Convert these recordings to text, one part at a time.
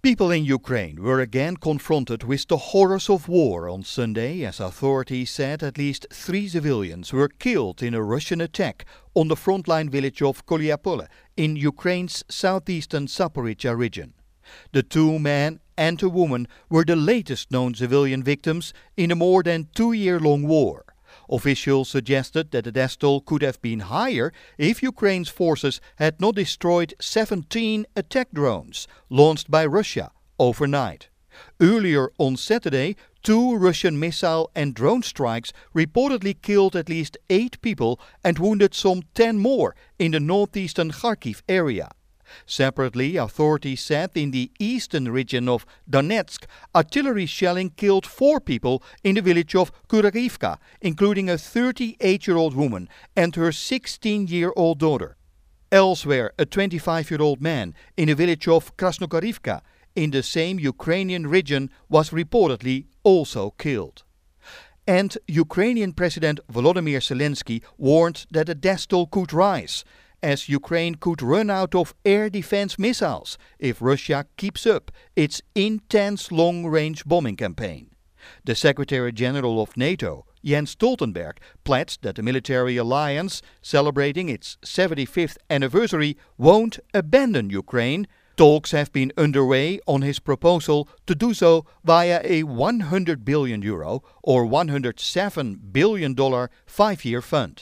People in Ukraine were again confronted with the horrors of war on Sunday as authorities said at least 3 civilians were killed in a Russian attack on the frontline village of Kolyapole in Ukraine's southeastern Zaporizhzhia region. The 2 men and a woman were the latest known civilian victims in a more than 2-year-long war. Officials suggested that the death toll could have been higher if Ukraine's forces had not destroyed 17 attack drones launched by Russia overnight. Earlier on Saturday, 2 Russian missile and drone strikes reportedly killed at least 8 people and wounded some 10 more in the northeastern Kharkiv area. Separately, authorities said in the eastern region of Donetsk, artillery shelling killed 4 people in the village of Kuragivka, including a 38-year-old woman and her 16-year-old daughter. Elsewhere, a 25-year-old man in the village of Krasnogarivka in the same Ukrainian region was reportedly also killed. And Ukrainian President Volodymyr Zelensky warned that the death toll could rise, as Ukraine could run out of air defense missiles if Russia keeps up its intense long-range bombing campaign. The Secretary General of NATO, Jens Stoltenberg, pledged that the military alliance, celebrating its 75th anniversary, won't abandon Ukraine. Talks have been underway on his proposal to do so via a €100 billion or $107 billion 5-year fund.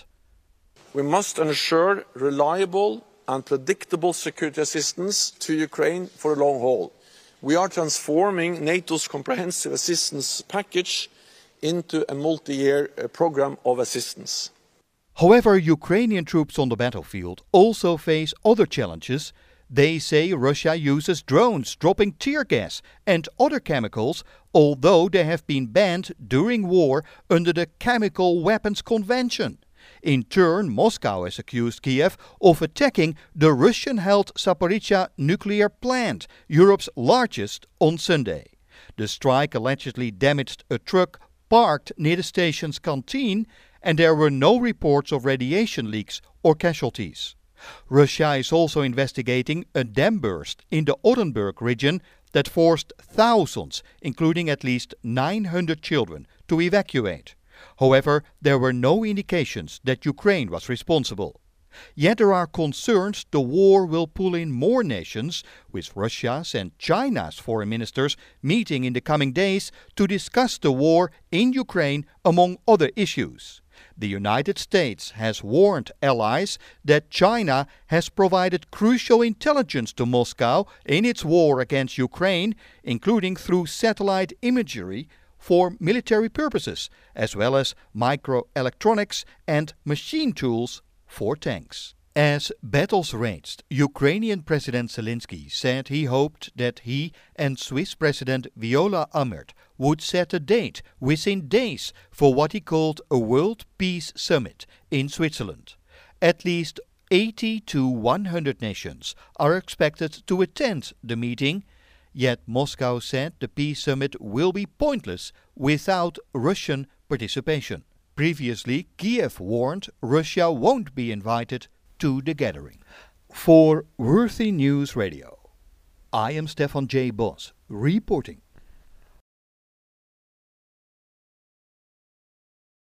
We must ensure reliable and predictable security assistance to Ukraine for the long haul. We are transforming NATO's comprehensive assistance package into a multi-year program of assistance. However, Ukrainian troops on the battlefield also face other challenges. They say Russia uses drones dropping tear gas and other chemicals, although they have been banned during war under the Chemical Weapons Convention. In turn, Moscow has accused Kiev of attacking the Russian-held Zaporizhzhia nuclear plant, Europe's largest, on Sunday. The strike allegedly damaged a truck parked near the station's canteen, and there were no reports of radiation leaks or casualties. Russia is also investigating a dam burst in the Orenburg region that forced thousands, including at least 900 children, to evacuate. However, there were no indications that Ukraine was responsible. Yet there are concerns the war will pull in more nations, with Russia's and China's foreign ministers meeting in the coming days to discuss the war in Ukraine among other issues. The United States has warned allies that China has provided crucial intelligence to Moscow in its war against Ukraine, including through satellite imagery for military purposes, as well as microelectronics and machine tools for tanks. As battles raged, Ukrainian President Zelensky said he hoped that he and Swiss President Viola Amherd would set a date within days for what he called a World Peace Summit in Switzerland. At least 80 to 100 nations are expected to attend the meeting. Yet Moscow said the peace summit will be pointless without Russian participation. Previously, Kiev warned Russia won't be invited to the gathering. For Worthy News Radio, I am Stefan J. Bos, reporting.